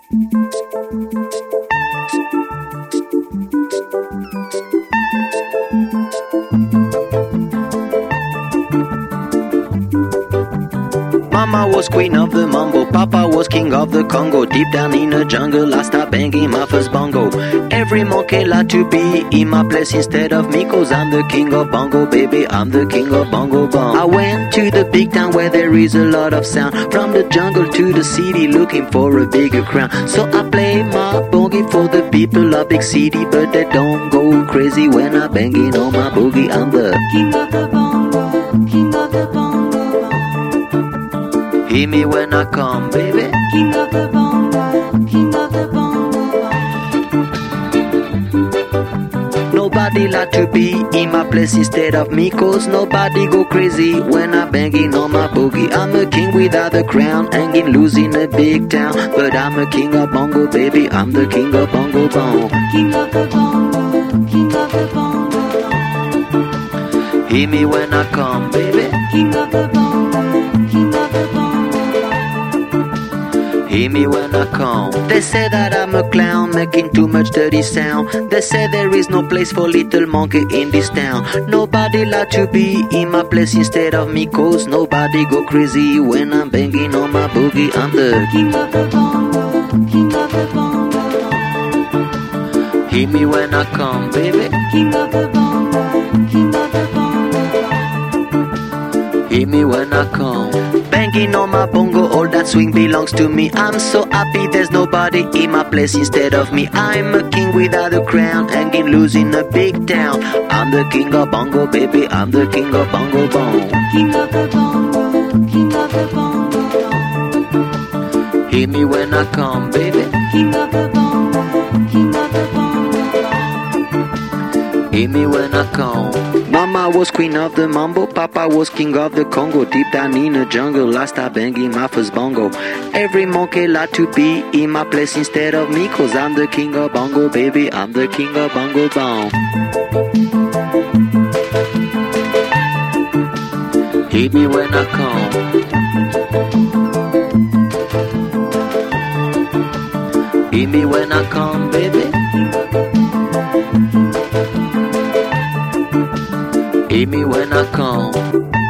Mama was queen of the mambo, Papa was king of the Congo. Deep down in the jungle, I start banging my first bongo. Every monkey like to be in my place instead of me, 'cause I'm the king of bongo, baby, I'm the king of bongo bong. I went to the big town where there is a lot of sound, from the jungle to the city looking for a bigger crown. So I play my boogie for the people of big city, but they don't go crazy when I'm banging on my boogie. I'm the king of the bongo, king of the bongo. Hear me when I come, baby. King of the bongo, king of the bongo. Nobody like to be in my place instead of me, 'cause nobody go crazy when I'm banging on my boogie. I'm a king without a crown, hanging loose in a big town, but I'm a king of bongo, baby, I'm the king of bongo bong. King of the bongo, king of the bongo. Hear me when I come, baby. King of the bongo, king of the bongo. Hear me when I come. They say that I'm a clown, making too much dirty sound. They say there is no place for little monkey in this town. Nobody like to be in my place instead of me, 'cause nobody go crazy when I'm banging on my boogie. I'm the king of the bongo, king of the bongo. Hear me when I come, baby. King of the bongo, king of the bongo. Hear me when I come. Banging on my bongo, all that swing belongs to me. I'm so happy there's nobody in my place instead of me. I'm a king without a crown, hanging loose in a big town. I'm the king of bongo, baby, I'm the king of bongo bong. King of the bongo, king of the bongo. Hear me when I come, baby. King of the bongo, king of the bongo. Hear me when I come. Mama was queen of the mambo, Papa was king of the Congo. Deep down in the jungle, I start banging my first bongo. Every monkey like to be in my place instead of me, 'cause I'm the king of bongo, baby, I'm the king of bongo bong. Hear me when I come. Hear me when I come, baby. Hear me when I come.